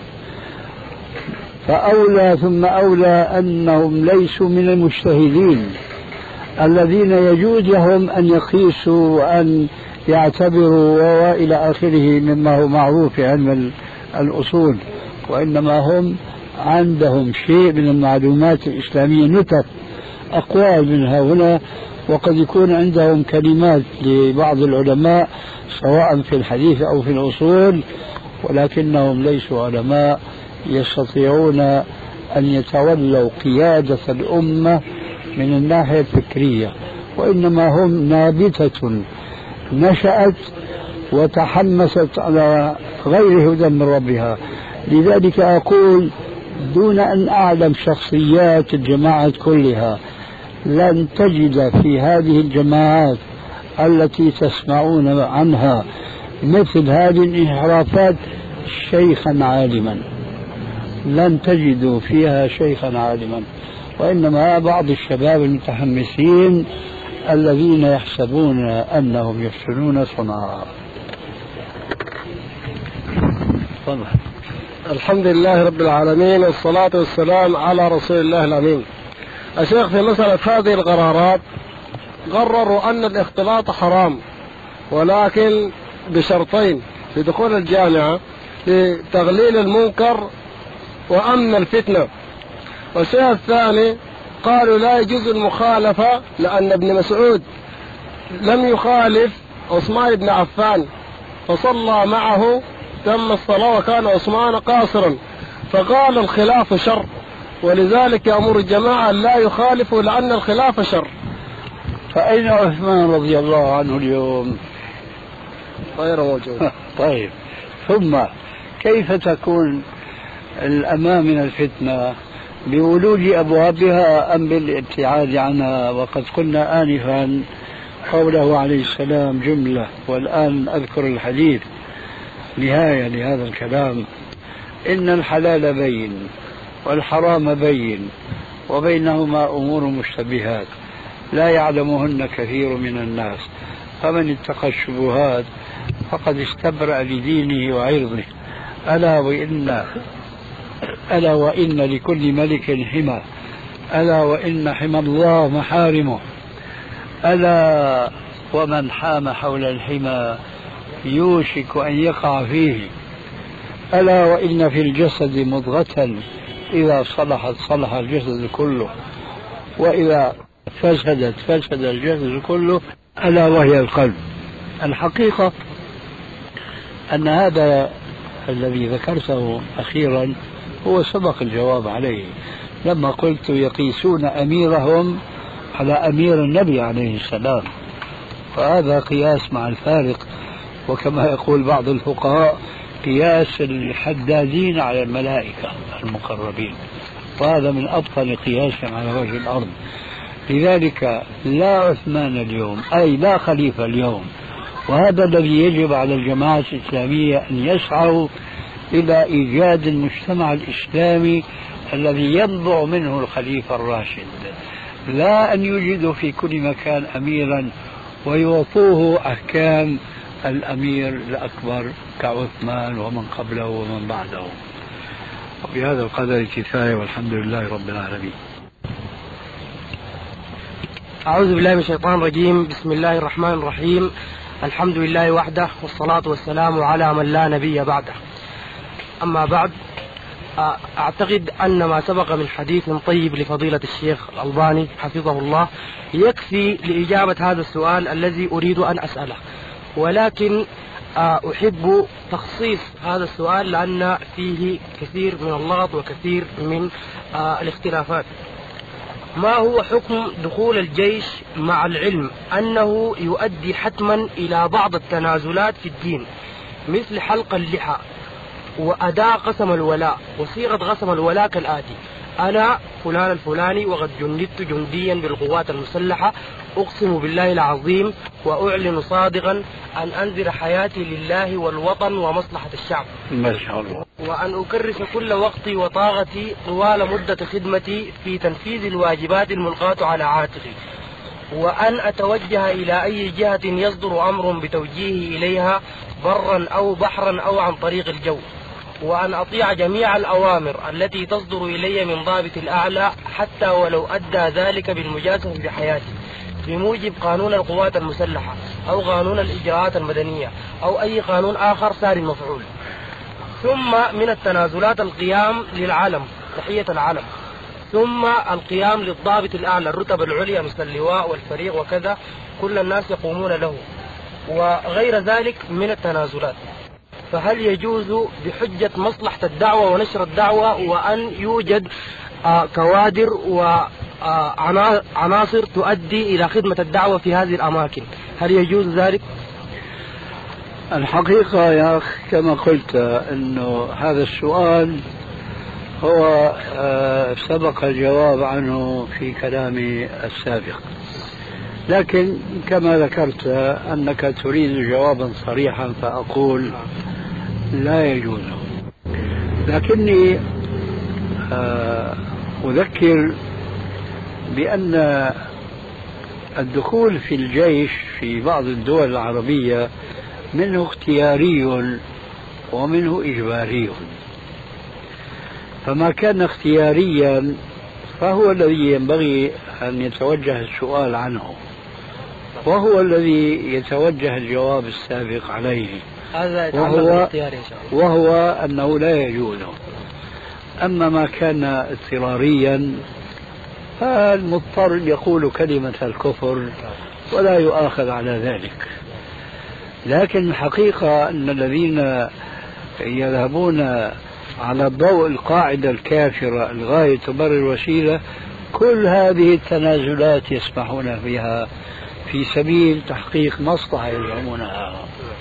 فأولى ثم أولى أنهم ليسوا من المجتهدين الذين يجوز لهم أن يقيسوا وأن يعتبروا وإلى آخره مما هو معروف في علم الأصول، وإنما هم عندهم شيء من المعلومات الإسلامية، نتف أقوال منها هنا، وقد يكون عندهم كلمات لبعض العلماء سواء في الحديث أو في الأصول، ولكنهم ليسوا علماء يستطيعون أن يتولوا قيادة الأمة من الناحية الفكرية، وإنما هم نابتة نشأت وتحمست على غير هدى من ربها. لذلك أقول دون أن أعلم شخصيات الجماعات كلها، لن تجد في هذه الجماعات التي تسمعون عنها مثل هذه الانحرافات شيخا عالما، لن تجدوا فيها شيخا عالما، وإنما بعض الشباب المتحمسين الذين يحسبون أنهم يحسنون صنعا. الحمد لله رب العالمين، والصلاة والسلام على رسول الله الأمين. الشيخ في مسألة هذه القرارات قرروا أن الاختلاط حرام، ولكن بشرطين في دخول الجامعة: لتغليل المنكر وأمن الفتنة. والشيء الثاني قالوا لا يجوز المخالفة، لأن ابن مسعود لم يخالف عثمان بن عفان فصلى معه تم الصلاة وكان عثمان قاصرا، فقال الخلاف شر، ولذلك يأمر الجماعة لا يخالفوا لأن الخلاف شر. فأين عثمان رضي الله عنه اليوم؟ غير موجود. طيب، ثم كيف تكون الأمان من الفتنة؟ بولوج أبوابها أم بالابتعاد عنها؟ وقد قلنا آنفا حوله عليه السلام جملة، والآن أذكر الحديث نهاية لهذا الكلام. إن الحلال بين والحرام بين وبينهما أمور مشتبهات لا يعلمهن كثير من الناس، فمن اتقى الشبهات فقد استبرأ لدينه وعرضه. ألا وإن ألا وإن لكل ملك حمى، ألا وإن حمى الله محارمه، ألا ومن حام حول الحمى يوشك أن يقع فيه، ألا وإن في الجسد مضغة إذا صلحت صلح الجسد كله، وإذا فسدت فسد الجسد كله، ألا وهي القلب. الحقيقة أن هذا الذي ذكرته أخيرا هو سبق الجواب عليه لما قلت يقيسون أميرهم على أمير النبي عليه السلام، فهذا قياس مع الفارق، وكما يقول بعض الفقهاء قياس الحدادين على الملائكة المقربين، وهذا من أبطل قياس على وجه الأرض. لذلك لا عثمان اليوم، أي لا خليفة اليوم، وهذا الذي يجب على الجماعة الإسلامية أن يسعوا إلى إيجاد المجتمع الإسلامي الذي ينبع منه الخليفة الراشد، لا أن يوجدوا في كل مكان أميرا ويعطوه أحكام الأمير الأكبر كعثمان ومن قبله ومن بعده. وبهذا القدر كفاية، والحمد لله رب العالمين. أعوذ بالله من الشيطان الرجيم. بسم الله الرحمن الرحيم. الحمد لله وحده، والصلاة والسلام على من لا نبي بعده. أما بعد، أعتقد أن ما سبق من حديث طيب لفضيلة الشيخ الألباني حفظه الله يكفي لإجابة هذا السؤال الذي أريد أن أسأله، ولكن أحب تخصيص هذا السؤال لأن فيه كثير من اللغط وكثير من الاختلافات. ما هو حكم دخول الجيش مع العلم أنه يؤدي حتما إلى بعض التنازلات في الدين، مثل حلق اللحى وأداء قسم الولاء وصيغة قسم الولاء كالآتي: أنا فلان الفلاني وقد جندت جنديا بالقوات المسلحة، أقسم بالله العظيم وأعلن صادقا أن أنذر حياتي لله والوطن ومصلحة الشعب، ما شاء الله، وأن أكرس كل وقتي وطاقتي طوال مدة خدمتي في تنفيذ الواجبات الملقاة على عاتقي، وأن أتوجه إلى أي جهة يصدر أمر بتوجيهي إليها برا أو بحرا أو عن طريق الجو، وأن أطيع جميع الأوامر التي تصدر إلي من ضابط الأعلى حتى ولو أدى ذلك بالمجازفة بحياتي بموجب قانون القوات المسلحة أو قانون الإجراءات المدنية أو أي قانون آخر ساري المفعول. ثم من التنازلات القيام للعلم، تحية العلم، ثم القيام للضابط الأعلى الرتب العليا مثل اللواء والفريق وكذا، كل الناس يقومون له، وغير ذلك من التنازلات. فهل يجوز بحجة مصلحة الدعوة ونشر الدعوة وأن يوجد آه كوادر وعناصر تؤدي إلى خدمة الدعوة في هذه الأماكن، هل يجوز ذلك؟ الحقيقة يا أخ كما قلت أنه هذا السؤال هو آه سبق الجواب عنه في كلامي السابق، لكن كما ذكرت أنك تريد جوابا صريحا فأقول لا يجوز. لكني آه أذكر بأن الدخول في الجيش في بعض الدول العربية منه اختياري ومنه إجباري، فما كان اختياريا فهو الذي ينبغي أن يتوجه السؤال عنه، وهو الذي يتوجه الجواب السابق عليه، هذا وهو, وهو أنه لا يجوز. أما ما كان اضطراريا فالمضطر يقول كلمة الكفر ولا يؤاخذ على ذلك. لكن الحقيقة أن الذين يذهبون على ضوء القاعدة الكافرة الغاية تبرر الوسيلة، كل هذه التنازلات يسمحون بها في سبيل تحقيق مصلحة يزعمونها.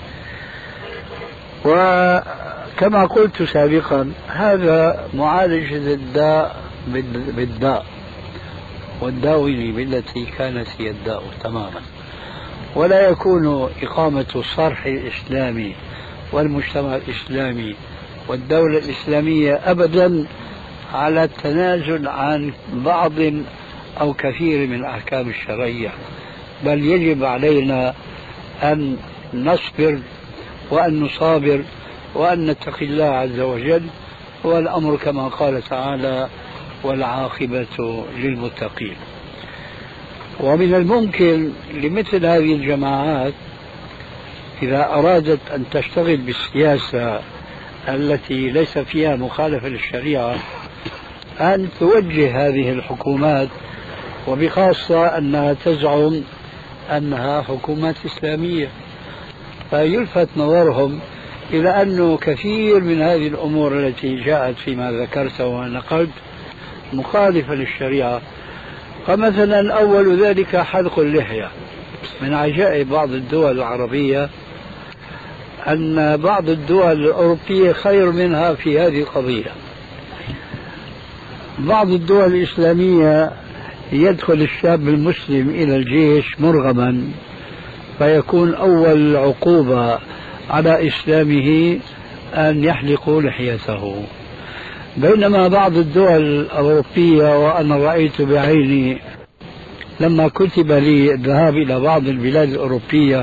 وكما قلت سابقا هذا معالجة الداء بالداء والداوي بالتي كانت هي الداء تماما، ولا يكون إقامة الصرح الإسلامي والمجتمع الإسلامي والدولة الإسلامية أبدا على التنازل عن بعض أو كثير من الأحكام الشرعية، بل يجب علينا أن نصبر وأن نصابر وأن نتقي الله عز وجل، والأمر كما قال تعالى والعاقبة للمتقين. ومن الممكن لمثل هذه الجماعات إذا أرادت أن تشتغل بالسياسة التي ليس فيها مخالفة للشريعة أن توجه هذه الحكومات، وبخاصة أنها تزعم أنها حكومات إسلامية، فيلفت نظرهم إلى أنه كثير من هذه الأمور التي جاءت فيما ذكرت ونقلت مخالفة للشريعة. فمثلا أول ذلك حلق اللحية. من عجائب بعض الدول العربية أن بعض الدول الأوروبية خير منها في هذه القضية. بعض الدول الإسلامية يدخل الشاب المسلم إلى الجيش مرغما فيكون أول عقوبة على إسلامه أن يحلقوا لحيته، بينما بعض الدول الأوروبية وأنا رأيت بعيني لما كتب لي الذهاب إلى بعض البلاد الأوروبية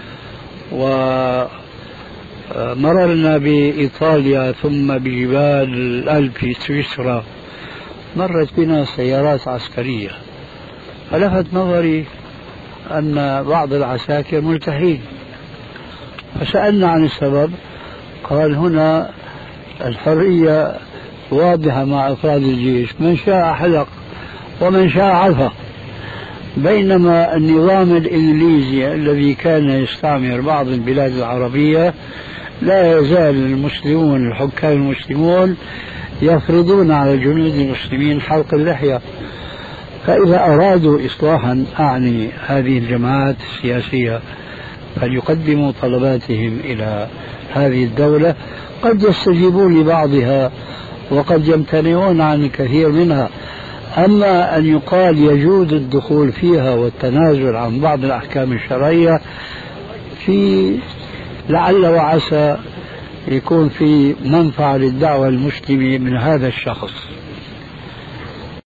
ومررنا بإيطاليا ثم بجبال الألب في سويسرا، مرت بنا سيارات عسكرية، فلفت نظري أن بعض العساكر ملتحين، فسألنا عن السبب، قال هنا الحرية واضحة مع أفراد الجيش، من شاء حلق ومن شاء عفى، بينما النظام الإنجليزي الذي كان يستعمر بعض البلاد العربية لا يزال المسلمون الحكام المسلمون يفرضون على الجنود المسلمين حلق اللحية. فإذا أرادوا إصلاحا أعني هذه الجماعات السياسية فليقدموا طلباتهم إلى هذه الدولة، قد يستجيبون لبعضها وقد يمتنعون عن الكثير منها. أما أن يقال يجوز الدخول فيها والتنازل عن بعض الأحكام الشرعية، في لعل وعسى يكون في منفعة للدعوة المسلمة من هذا الشخص.